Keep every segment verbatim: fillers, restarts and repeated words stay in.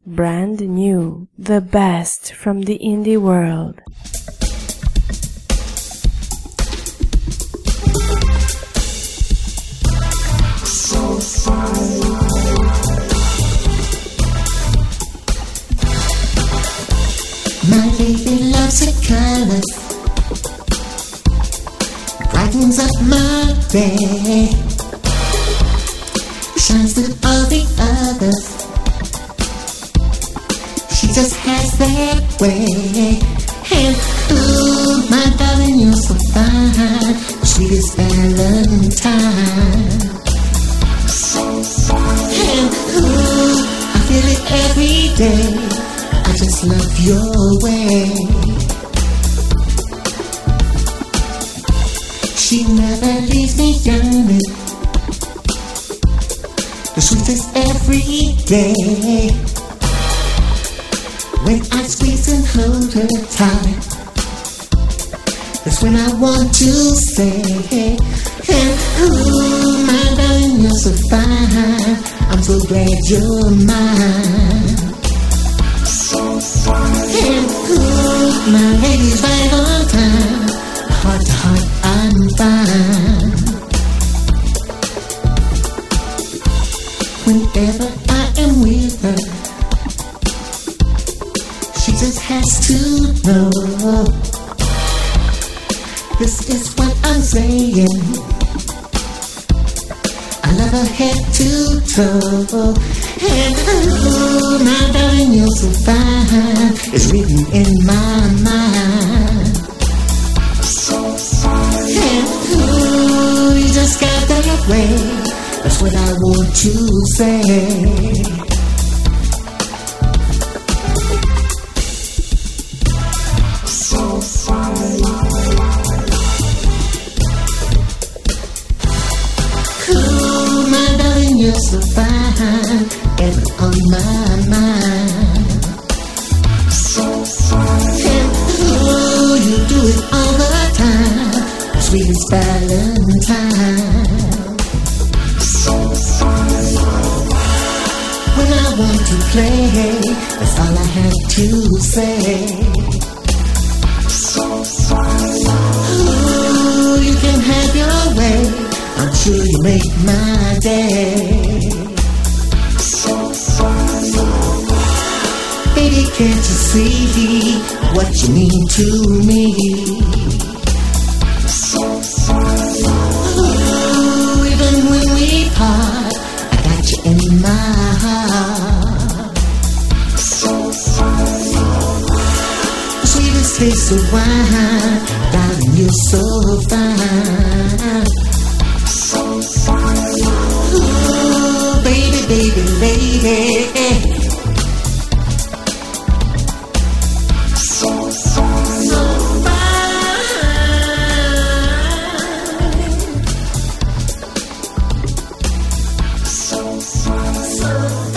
brand new, the best from the indie world. So fine. My baby loves her colors, brightens up my day, shines through all the others. She just has that way. And ooh, my darling, you're so fine, sweetest Valentine. So fine. And ooh, I feel it every day. I just love your way. She never leaves me yearning, the sweetest every day. When I squeeze and hold her tight, that's when I want to say, and ooh, my darling, you're so fine, I'm so glad you're mine. So fine. And ooh, my lady's right on time, heart to heart I'm fine. Whenever I am with her, she just has to know, this is what I'm saying, I love her head to toe. And ooh, my darling, you're so fine, it's written in my mind. So fine. And ooh, you just got that way, that's what I want to say. So fine. Cool, my darling, you're so fine, ever on my mind. So fine. And ooh, you do it all the time, sweetest Valentine. So fine. When I want to play, that's all I have to say. So fine. Ooh, you can have your way, I'm sure you make my day. So fine. Baby, can't you see what you mean to me? So fine. Ooh, even when we part, I got you in my heart. So fine. Sweetest taste of wine, darling, you're so fine. So fine. Ooh, baby, baby, baby. So fine. So fine. So fine. So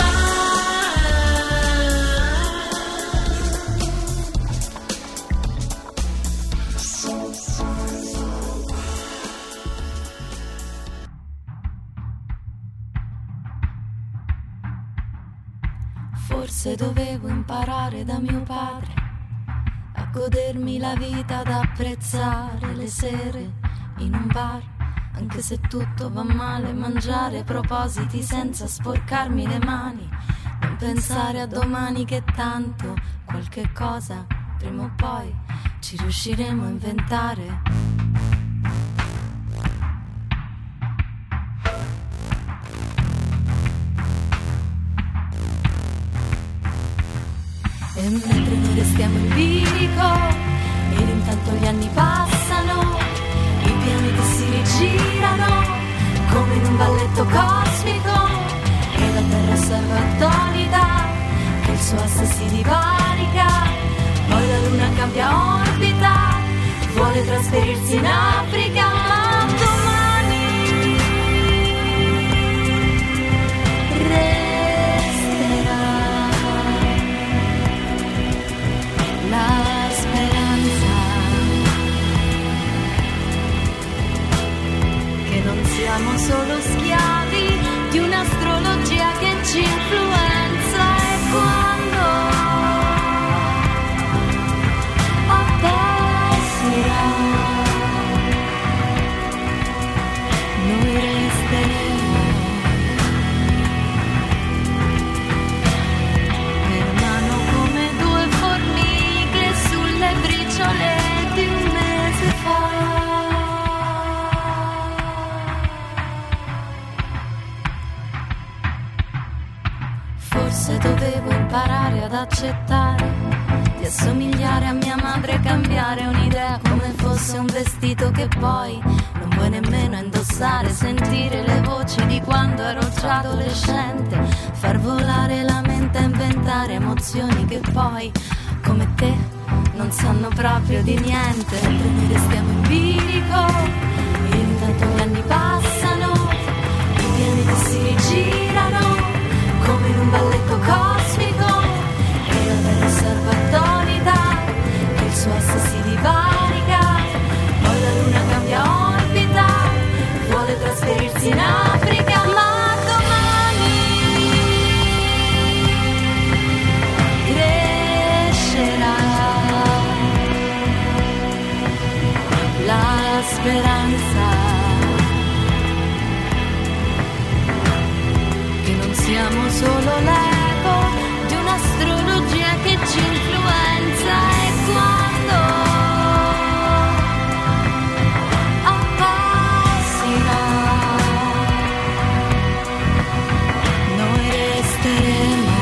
Forse dovevo imparare da mio padre a godermi la vita, ad apprezzare le sere in un bar, anche se tutto va male, mangiare propositi senza sporcarmi le mani, non pensare a domani che tanto qualche cosa prima o poi ci riusciremo a inventare. E mentre noi restiamo in bilico ed intanto gli anni passano, i pianeti si rigirano come in un balletto cosmico, e la terra osserva attonita che il suo asse si divarica, poi la luna cambia orbita, vuole trasferirsi in Africa, ma domani la speranza che non siamo solo schiavi di un'astrologia che ci influenza, e quando devo imparare ad accettare di assomigliare a mia madre e cambiare un'idea come fosse un vestito che poi non vuoi nemmeno indossare, sentire le voci di quando ero già adolescente, far volare la mente e inventare emozioni che poi, come te, non sanno proprio di niente. Mentre noi restiamo in bilico e intanto gli anni passano, i pianeti si girano come in un balletto cosmico e la terra osserva attonita che il suo asse si divarica, poi la luna cambia orbita, vuole trasferirsi in Africa, ma domani crescerà la speranza che non siamo solo l'eco di un'astrologia che ci influenza, e quando appasserà noi resteremo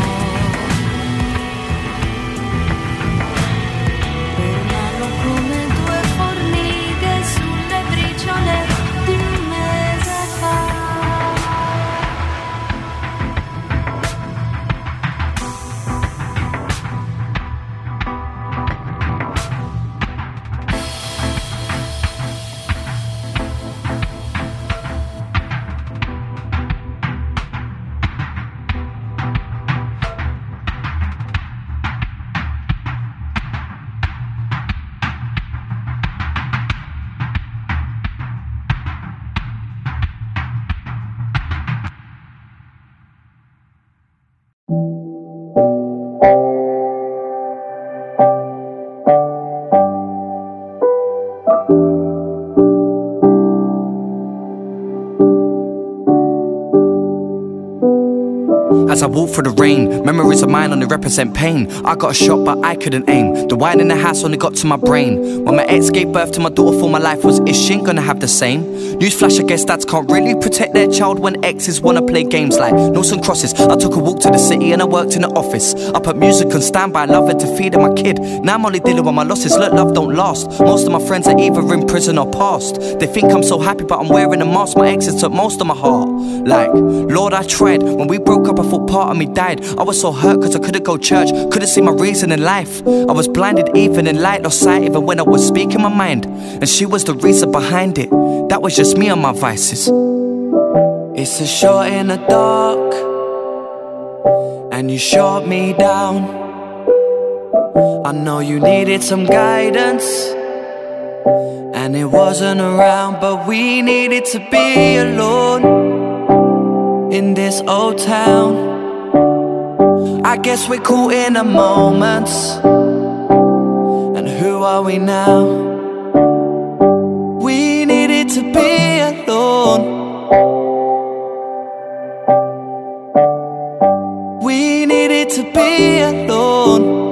per un anno come due formiche sulle briciole di un mese fa. As I walk through the rain, memories of mine only represent pain. I got a shot but I couldn't aim. The wine in the house only got to my brain. When my ex gave birth to my daughter, for my life was, is she gonna have the same? Newsflash, I guess dads can't really protect their child when exes wanna play games like noughts and crosses. I took a walk to the city and I worked in the office. I put music on standby, loving to feed my kid. Now I'm only dealing with my losses. Look, love don't last. Most of my friends are either in prison or past. They think I'm so happy but I'm wearing a mask. My exes took most of my heart. Like, Lord, I tried. When we broke up I thought part of me died. I was so hurt cause I couldn't go church, couldn't see my reason in life. I was blinded even in light, lost sight even when I was speaking my mind. And she was the reason behind it. That was just me and my vices. It's a shot in the dark and you shot me down. I know you needed some guidance and it wasn't around, but we needed to be alone in this old town. I guess we're caught in the moments. And who are we now? We needed to be alone. We needed to be alone.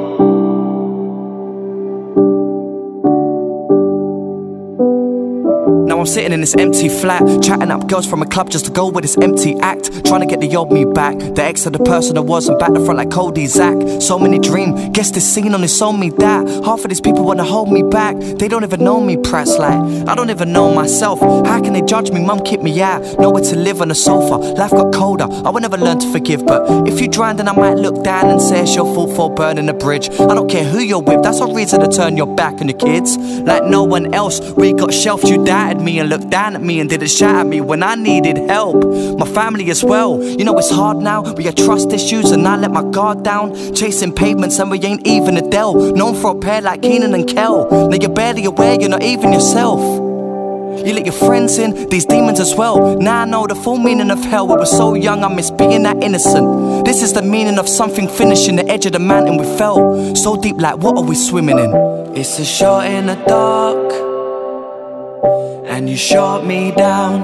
Now I'm sitting in this empty flat, chatting up girls from a club just to go with this empty act. Trying to get the old me back, the ex of the person I was, and back the front like Cody Zach. So many dreams, guess this scene on this on me that half of these people wanna hold me back. They don't even know me, prats, like I don't even know myself. How can they judge me? Mum kicked me out, nowhere to live on the sofa. Life got colder, I will never learn to forgive. But if you drown then I might look down and say it's your fault for burning the bridge. I don't care who you're with, that's no reason to turn your back on your kids. Like no one else, we got shelved, you doubted me and looked down at me and didn't shout at me when I needed help. My family as well, you know it's hard now. We had trust issues and I let my guard down. Chasing pavements and we ain't even Adele. Known for a pair like Keenan and Kel. Now you're barely aware, you're not even yourself. You let your friends in, these demons as well. Now I know the full meaning of hell. We were so young, I miss being that innocent. This is the meaning of something finishing the edge of the mountain we fell. So deep, like what are we swimming in? It's a shot in the dark and you shot me down.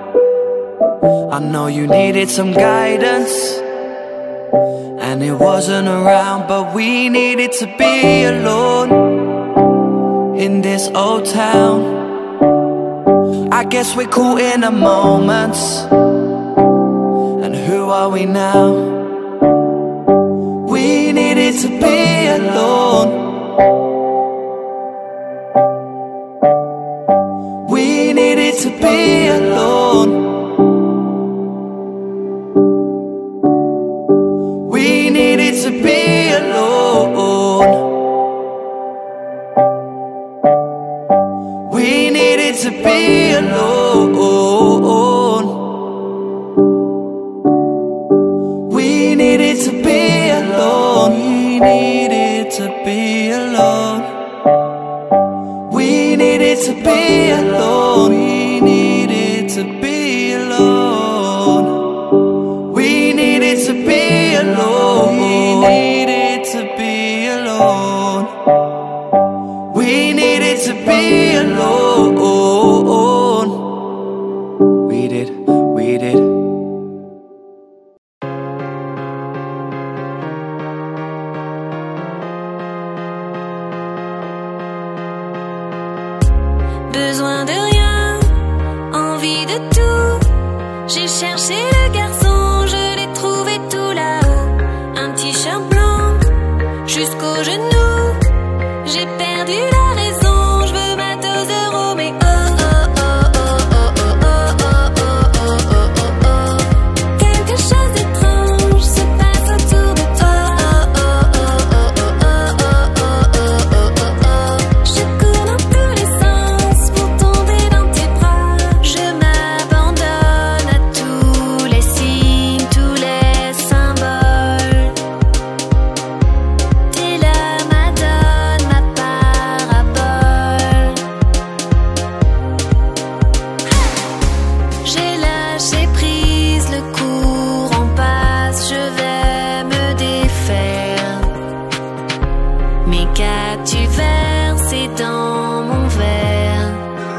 I know you needed some guidance and it wasn't around, but we needed to be alone in this old town. I guess we're caught in the moments. And who are we now? needed to be alone. We needed to be alone. We needed to be alone. We needed to be alone. We needed to be alone. We needed to be alone. We needed to be alone. We needed to be alone. We needed to be alone. We needed to be alone. We needed to be alone. We did, we did. Besoin de rien, envie de tout. J'ai cherché le garçon, je l'ai trouvé tout là-haut. Un t-shirt blanc jusqu'aux genoux. J'ai perdu la raison, je veux ma dose de Roméo. Oh oh oh oh oh oh oh oh oh oh oh oh. Quelque chose d'étrange se passe autour de toi. Oh oh oh oh oh oh oh oh oh oh oh. Je cours dans tous les sens pour tomber dans tes bras. Je m'abandonne à tous les signes, tous les symboles. T'es la madone, ma parabole. J'ai lâché prise, le courant passe, je vais me défaire. Mais qu'as-tu versé dans mon verre?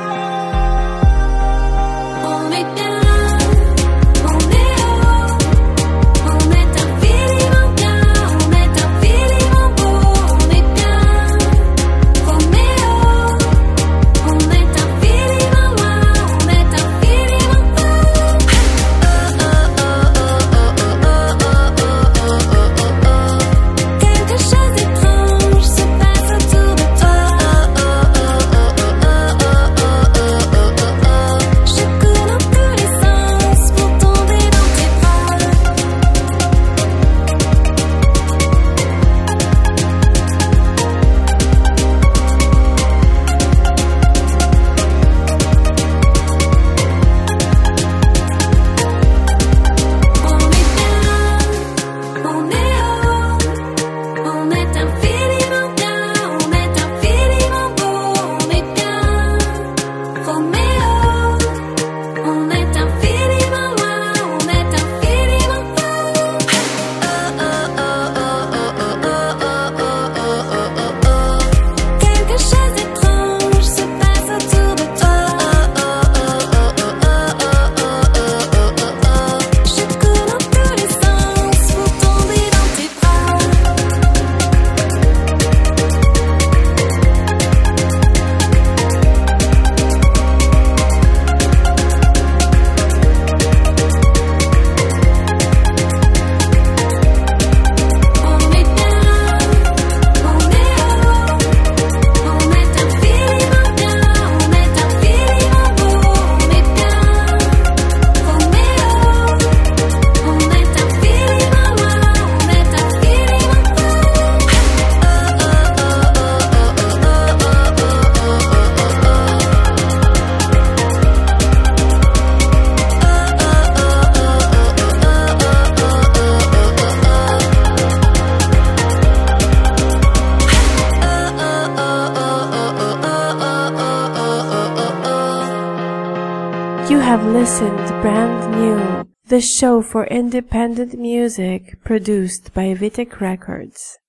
On est bien, on est haut, on est infiniment bien, on est infiniment beau, on est bien, Roméo, on est infiniment loin, on est infiniment beau. Oh oh oh oh oh oh oh oh oh oh oh oh. Quelque chose d'étrange se passe autour de toi. Oh oh oh oh oh oh oh oh oh oh oh. Je cours dans tous les sens pour tomber dans tes bras. On est bien, on est haut, on est infiniment bien, on est infiniment beau, on est bien, Roméo, on est infiniment loin, on est infiniment beau. Oh oh oh oh oh oh oh oh oh oh oh oh. Quelque chose d'étrange se passe autour de toi. Oh oh oh oh oh oh oh oh oh oh oh. Je cours dans tous les sens pour tomber dans tes bras. On est bien, on est haut, on est infiniment bien, on est infiniment beau, on est bien, Roméo, on est infiniment loin, on est infiniment beau. Oh oh oh oh oh oh oh oh You have listened Brand New, the show for independent music produced by Vitek Records.